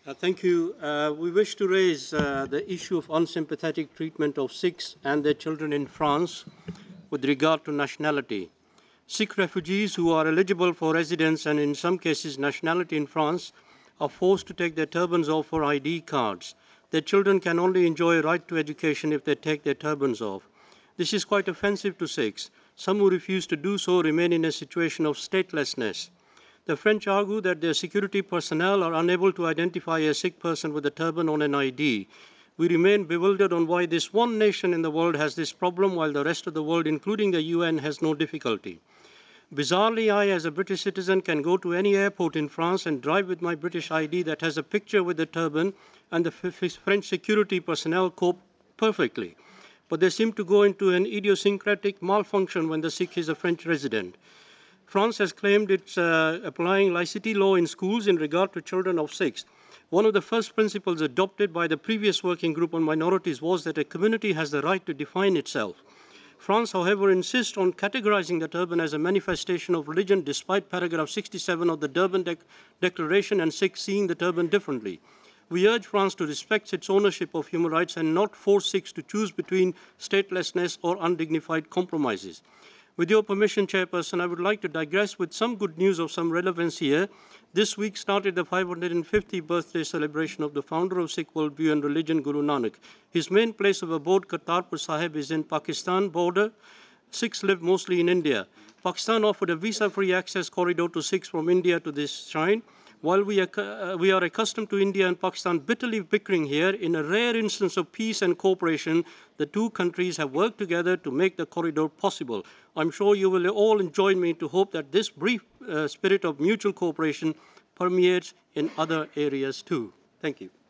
Thank you. We wish to raise the issue of unsympathetic treatment of Sikhs and their children in France with regard to nationality. Sikh refugees who are eligible for residence and in some cases nationality in France are forced to take their turbans off for ID cards. Their children can only enjoy a right to education if they take their turbans off. This is quite offensive to Sikhs. Some who refuse to do so remain in a situation of statelessness. The French argue that their security personnel are unable to identify a Sikh person with a turban on an ID. We remain bewildered on why this one nation in the world has this problem while the rest of the world, including the UN, has no difficulty. Bizarrely, I, as a British citizen, can go to any airport in France and drive with my British ID that has a picture with the turban, and the French security personnel cope perfectly. But they seem to go into an idiosyncratic malfunction when the Sikh is a French resident. France has claimed it's applying laicity law in schools in regard to children of Sikhs. One of the first principles adopted by the previous working group on minorities was that a community has the right to define itself. France, however, insists on categorizing the turban as a manifestation of religion despite paragraph 67 of the Durban Declaration and Sikhs seeing the turban differently. We urge France to respect its ownership of human rights and not force Sikhs to choose between statelessness or undignified compromises. With your permission, Chairperson, I would like to digress with some good news of some relevance here. This week started the 550th birthday celebration of the founder of Sikh worldview and religion, Guru Nanak. His main place of abode, Kartarpur Sahib, is in Pakistan border. Sikhs live mostly in India. Pakistan offered a visa-free access corridor to Sikhs from India to this shrine. While we are accustomed to India and Pakistan bitterly bickering here, in a rare instance of peace and cooperation, the two countries have worked together to make the corridor possible. I'm sure you will all join me to hope that this brief spirit of mutual cooperation permeates in other areas too. Thank you.